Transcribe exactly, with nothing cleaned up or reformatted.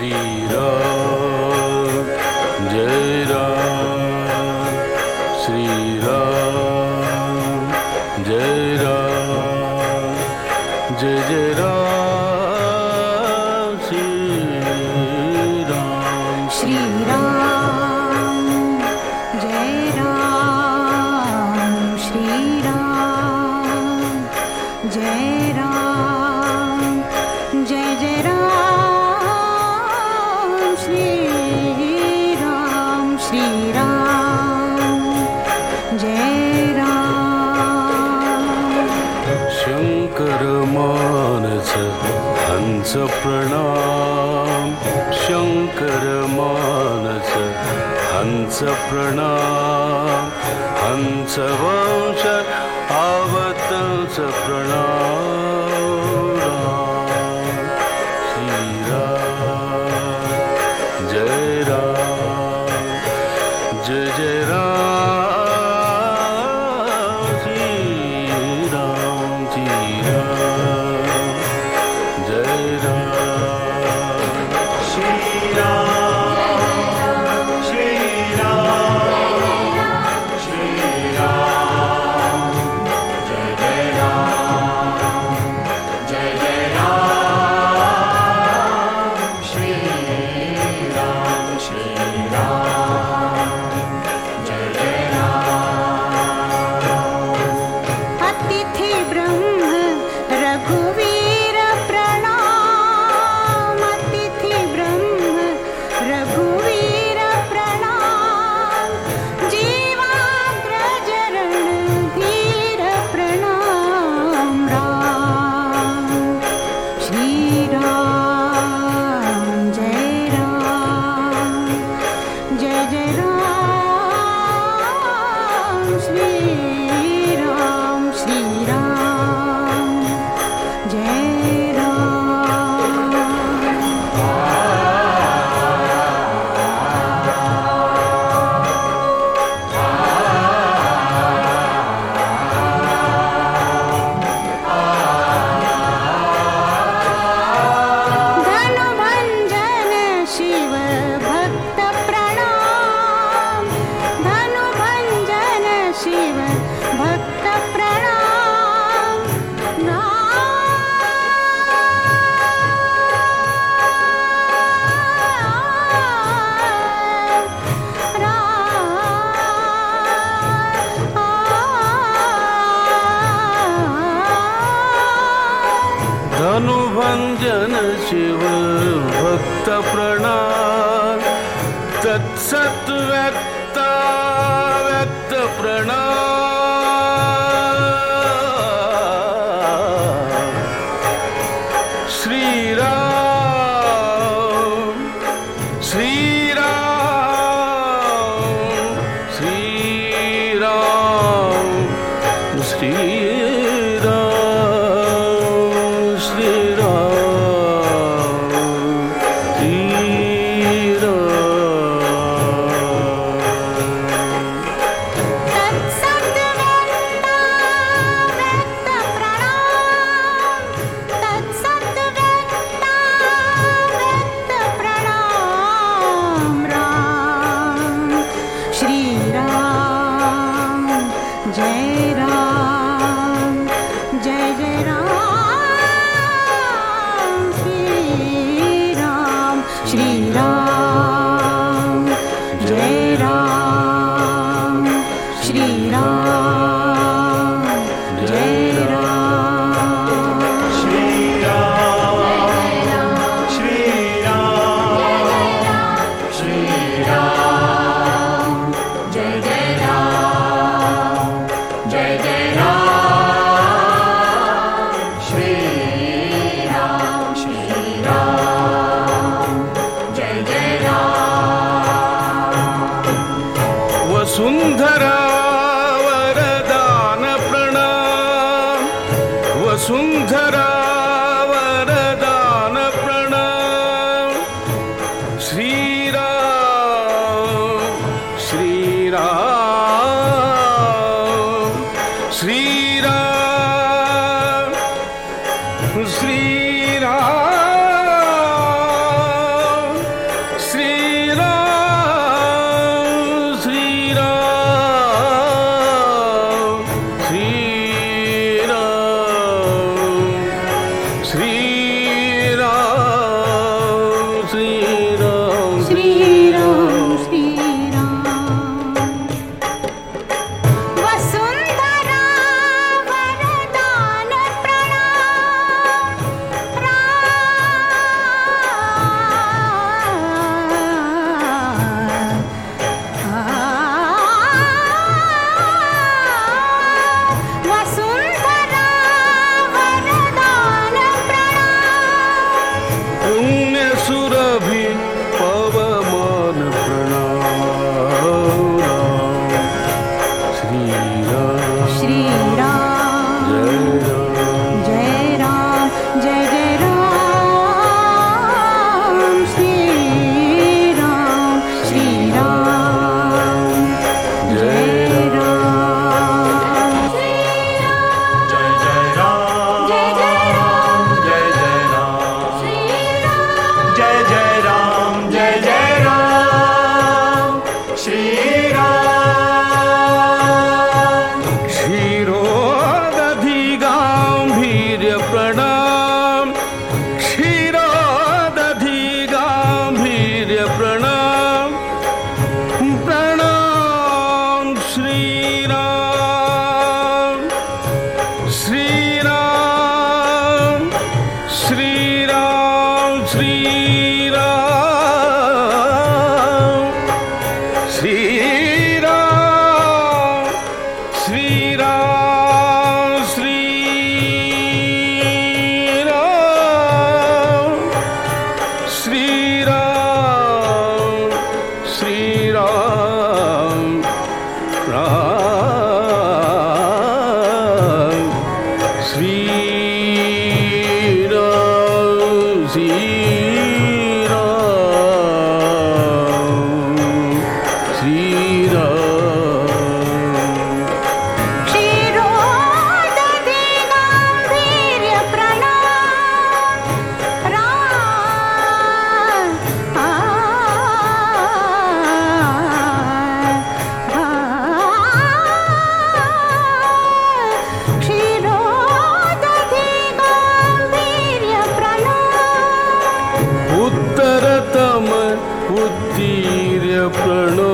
श्री राम जय राम श्री राम जय राम जय जय राम श्री राम श्री राम जय राम श्री राम जय राम जय जय राम श्री राम श्री राम जय राम। शंकर मानस हंस प्रणाम शंकर मानस हंस प्रणाम हंस वंश आवतंस प्रणाम श्री राम जय राम जय जय राम श्री राम श्री राम जय राम श्री राम श्री राम श्री राम जय जय राम जय जय राम श्री राम श्री राम जय जय राम। अतिथि ब्रह्म रघुवीर प्रणाम अतिथि ब्रह्म रघुवीर प्रणाम जीवाग्रजरण धीर प्रणाम राम श्री राम जय राम जय जय राम श्री राम श्री राम जय राम। धनुभंजन शिव भक्त प्रणाम धनुभंजन शिव भक्त प्रणाम धनुभंजन शिव भक्त प्रणाम तत्सत व्यक्त व्यक्त प्रणाम श्री राम श्री राम श्री राम श्री राम श्री राम श्री वसुंधरा वरदान प्रणाम वसुंधरा वरदान प्रणाम श्री राम श्री राम श्री राम श्री राम श्री राम श्री राम श्री राम श्री राम श्री राम श्री राम राम श्री राम श्री राम श्री राम क्षीरोदधि गाम्भीर्य प्रणाम राम आ, आ, क्षीरोदधि गाम्भीर्य प्रणाम उत्तरतम उत्तीर्य प्रणो